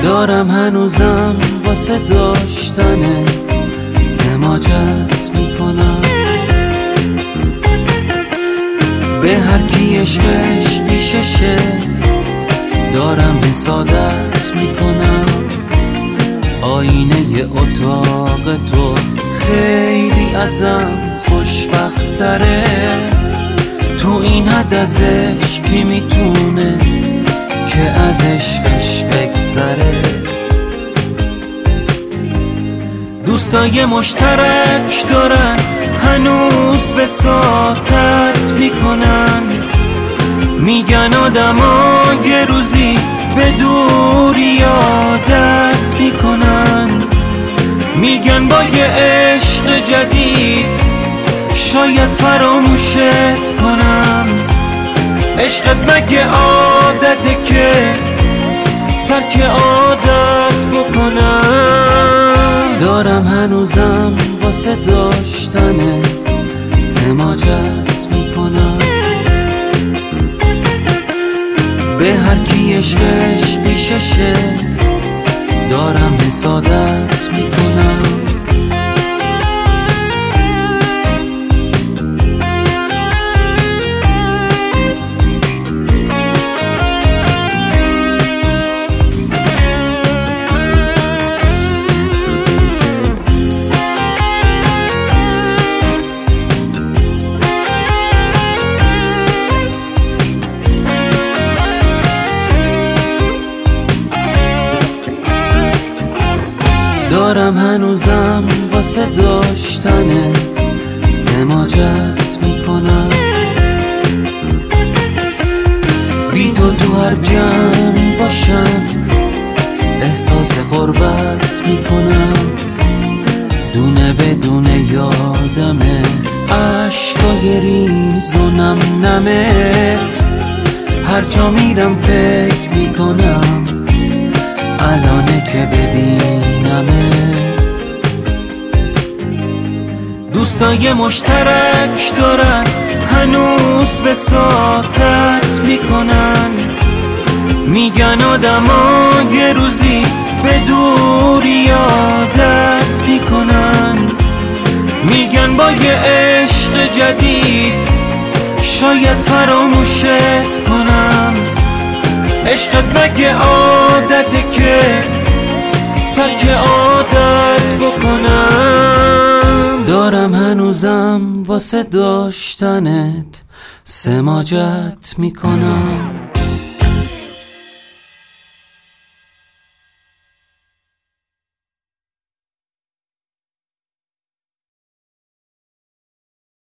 دارم هنوزم واسه داشتن سماجت میکنم. به هر کی عشقش پیششه دارم حسادت میکنم. آینه اتاق تو خیلی ازم خوشبختره. تو این حد از عشقی میتونه که از عشقش بگذره. دوستای مشترک دارن هنوز وساطت میکنن. میگن آدما یه روزی به دوری عادت میکنن. میگن با یه عشق جدید شاید فراموشت کنم. عشقت مگه عادته که ترک عادت بکنم. دارم هنوزم واسه داشتن سماجت میکنم. به هر کی عشقش پیششه دارم حسادت میکنم. دارم هنوزم واسه داشتن سماجت میکنم. بی تو هر جمعی باشم احساس غربت میکنم. دونه بدونه یادمه عشقای ریز و نم نمت. هر جا میرم فکر میکنم الانه که ببینمت. دوستای مشترک دارن هنوز وساطت میکنن. میگن آدما یه روزی به دوری عادت میکنن. میگن با یه عشق جدید شاید فراموشت کنم. عشقت مگه عادته که ترک عادت بکنم. دارم هنوزم واسه داشتنت سماجت میکنم.